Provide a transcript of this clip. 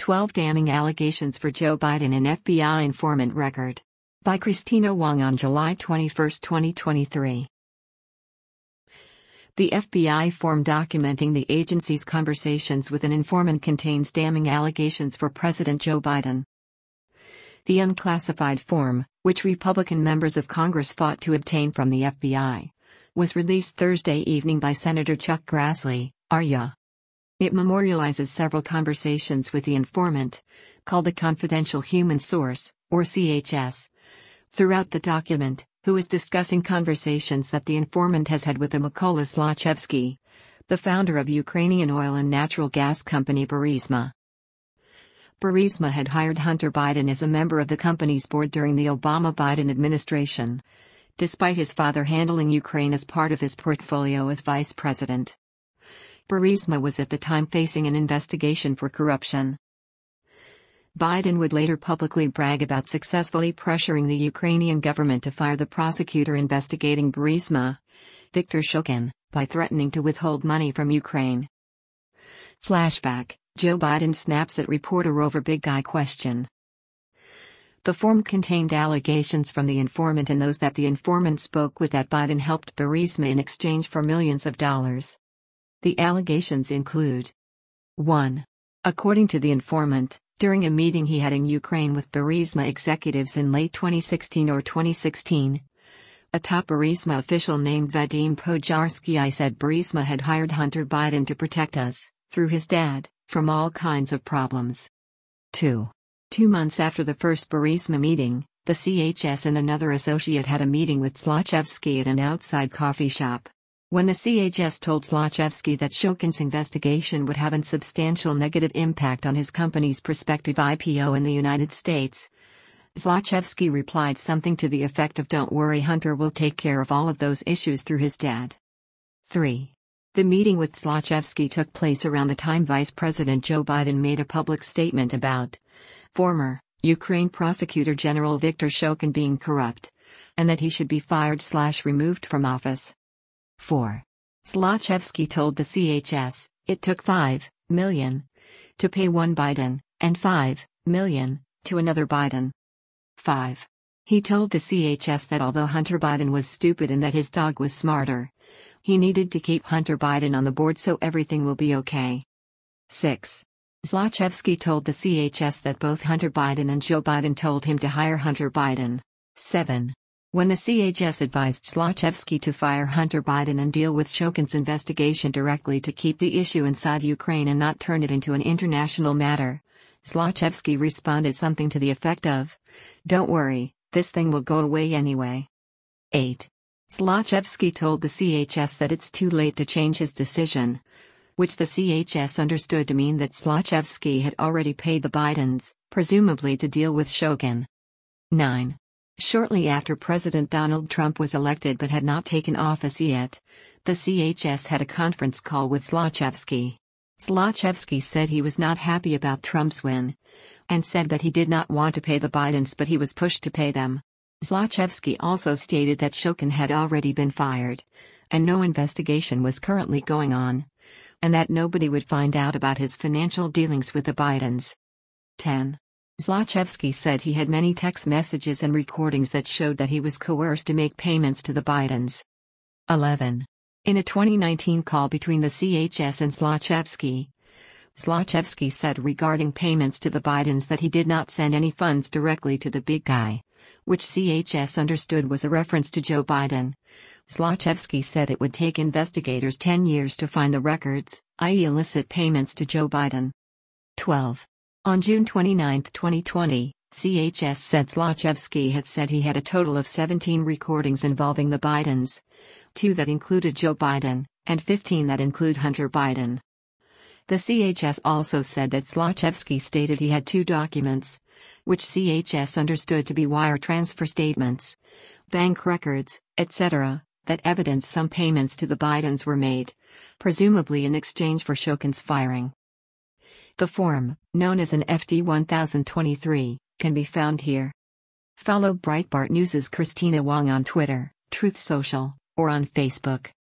12 Damning Allegations for Joe Biden in FBI Informant Record. By Christina Wong on July 21, 2023. The FBI form documenting the agency's conversations with an informant contains damning allegations for President Joe Biden. The unclassified form, which Republican members of Congress fought to obtain from the FBI, was released Thursday evening by Senator Chuck Grassley, RY. It memorializes several conversations with the informant, called a Confidential Human Source, or CHS. Throughout the document, who is discussing conversations that the informant has had with the Mykola Zlochevsky, the founder of Ukrainian oil and natural gas company Burisma. Burisma had hired Hunter Biden as a member of the company's board during the Obama-Biden administration, despite his father handling Ukraine as part of his portfolio as vice president. Burisma was at the time facing an investigation for corruption. Biden would later publicly brag about successfully pressuring the Ukrainian government to fire the prosecutor investigating Burisma, Viktor Shokin, by threatening to withhold money from Ukraine. Flashback: Joe Biden snaps at reporter over big guy question. The form contained allegations from the informant and those that the informant spoke with that Biden helped Burisma in exchange for millions of dollars. The allegations include: 1. According to the informant, during a meeting he had in Ukraine with Burisma executives in late 2016 or 2016, a top Burisma official named Vadim Pojarsky said Burisma had hired Hunter Biden to protect us, through his dad, from all kinds of problems. 2. 2 months after the first Burisma meeting, the CHS and another associate had a meeting with Zlochevsky at an outside coffee shop. When the CHS told Zlochevsky that Shokin's investigation would have a substantial negative impact on his company's prospective IPO in the United States, Zlochevsky replied something to the effect of "Don't worry, Hunter will take care of all of those issues through his dad." 3. The meeting with Zlochevsky took place around the time Vice President Joe Biden made a public statement about former Ukraine Prosecutor General Viktor Shokin being corrupt, and that he should be fired/removed from office. 4. Zlochevsky told the CHS, it took $5 million to pay one Biden, and $5 million to another Biden. 5. He told the CHS that although Hunter Biden was stupid and that his dog was smarter, he needed to keep Hunter Biden on the board so everything will be okay. 6. Zlochevsky told the CHS that both Hunter Biden and Joe Biden told him to hire Hunter Biden. 7. When the CHS advised Zlochevsky to fire Hunter Biden and deal with Shokin's investigation directly to keep the issue inside Ukraine and not turn it into an international matter, Zlochevsky responded something to the effect of, "Don't worry, this thing will go away anyway." 8. Zlochevsky told the CHS that it's too late to change his decision, which the CHS understood to mean that Zlochevsky had already paid the Bidens, presumably to deal with Shokin. 9. Shortly after President Donald Trump was elected but had not taken office yet, the CHS had a conference call with Zlochevsky. Zlochevsky said he was not happy about Trump's win, and said that he did not want to pay the Bidens but he was pushed to pay them. Zlochevsky also stated that Shokin had already been fired, and no investigation was currently going on, and that nobody would find out about his financial dealings with the Bidens. 10. Zlochevsky said he had many text messages and recordings that showed that he was coerced to make payments to the Bidens. 11. In a 2019 call between the CHS and Zlochevsky, Zlochevsky said regarding payments to the Bidens that he did not send any funds directly to the big guy, which CHS understood was a reference to Joe Biden. Zlochevsky said it would take investigators 10 years to find the records, i.e. illicit payments to Joe Biden. 12. On June 29, 2020, CHS said Zlochevsky had said he had a total of 17 recordings involving the Bidens, 2 that included Joe Biden, and 15 that include Hunter Biden. The CHS also said that Zlochevsky stated he had 2 documents, which CHS understood to be wire transfer statements, bank records, etc., that evidence some payments to the Bidens were made, presumably in exchange for Shokin's firing. The form, known as an FD 1023, can be found here. Follow Breitbart News' Christina Wong on Twitter, Truth Social, or on Facebook.